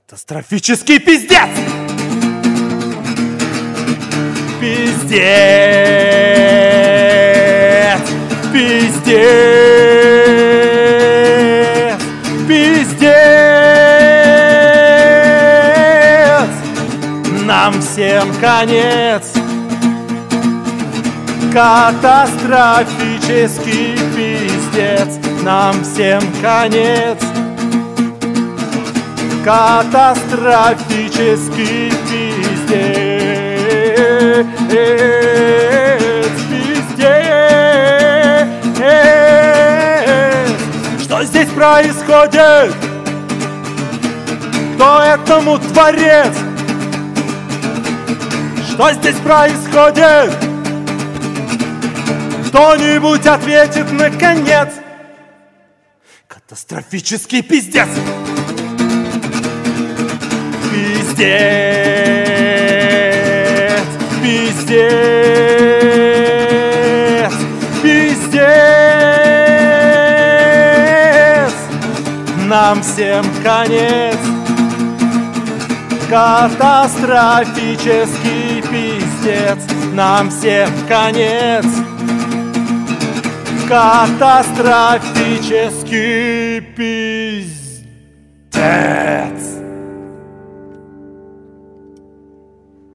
Катастрофический пиздец! Пиздец! Пиздец! Пиздец! Нам всем конец! Катастрофический пиздец! Нам всем конец! Катастрофический пиздец! Пиздец! Что здесь происходит? Кто этому творец? Что здесь происходит? Кто-нибудь ответит наконец! Катастрофический пиздец! Пиздец! Пиздец! Пиздец! Нам всем конец! Катастрофический пиздец! Нам всем конец! Катастрофический пиздец!